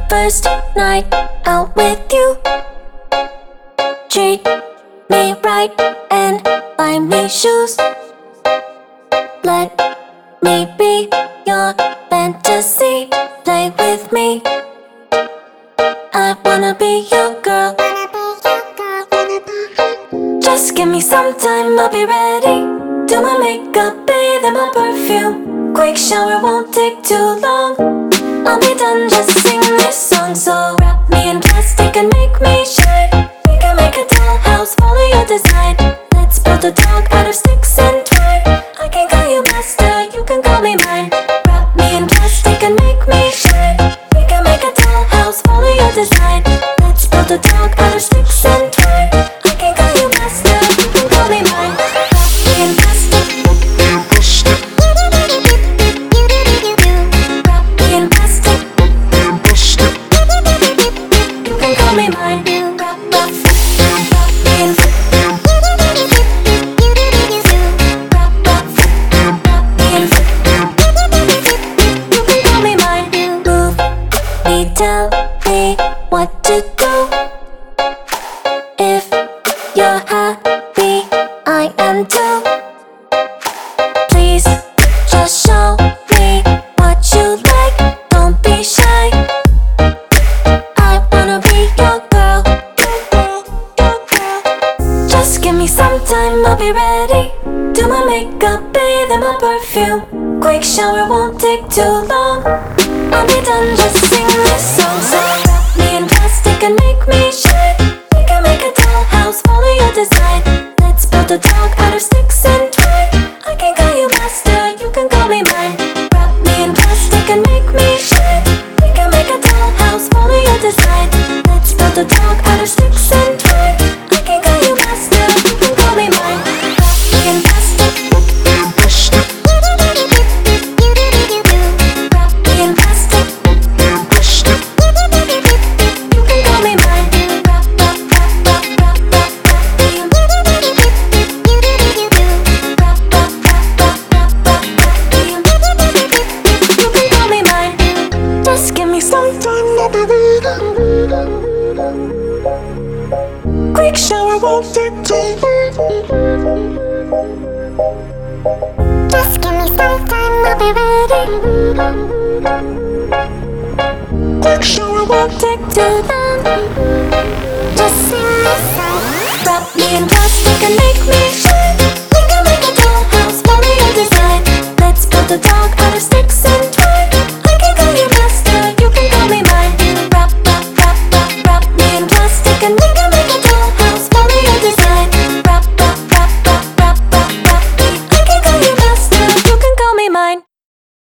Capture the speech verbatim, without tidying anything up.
first night out with you. Treat me right and buy me shoes. Let me be your fantasy. Play with me. I wanna be your girl. Just give me some time, I'll be ready. Do my makeup, bathe in my perfume. Quick shower won't take too long. I'll be done, just sing this song. So wrap me in plastic and make me shine. We can make a dollhouse, follow your design. Let's build a dog out of sticks and twine. I can call you master, you can call me mine. Wrap me in plastic and make me shine. We can make a dollhouse, follow your design. Let's build a dog out of sticks and twine. I can call you master, you can call me mine. Wrap me in plastic. Me mine. Wrap, wrap, wrap me in. Wrap, wrap, wrap me in. You can call me mine. Move me, tell me what to do. If you're happy, I am too. Please just show me what you like. Don't be shy. Give me some time, I'll be ready. Do my makeup, bathe in my perfume. Quick shower won't take too long. I'll be done, just sing this song. So wrap me in plastic and make me shine. We can make a dollhouse, follow your design. Let's build a dog out of sticks and twine. I can call you master, you can call me mine. Wrap me in plastic and make me shine. We can make a dollhouse, follow your design. Let's build a dog out of sticks and twine. I can call you master. Quick shower won't take too long. Just give me some time, I'll be ready. Quick shower won't take too long. Just sing this song. Wrap me in plastic and make me shine. We can make a dollhouse, follow your design. Let's build a dog